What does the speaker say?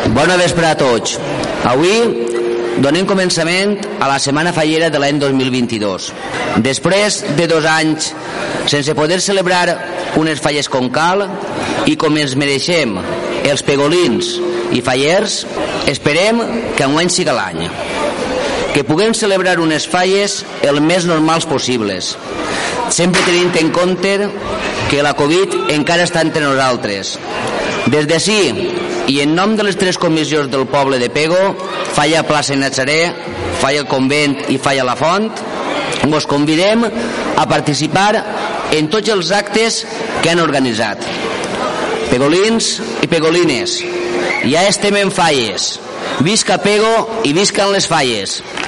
Bona vespre a tots. Avui donem començament a la Setmana Fallera de l'any 2022. Després de 2 anys sense poder celebrar unes falles com cal i com ens mereixem els pegolins i fallers, esperem que enguany siga l'any. Que puguem celebrar unes falles el més normals possibles, sempre tenint en compte que la Covid encara està entre nosaltres. Des d'ací, i en nom de les 3 comissions del poble de Pego, Falla Plaça Natzaret, Falla el Convent i Falla la Font, us convidem a participar en tots els actes que han organitzat. Pegolins i pegolines, ja estem en falles. Visca Pego i viscan les falles.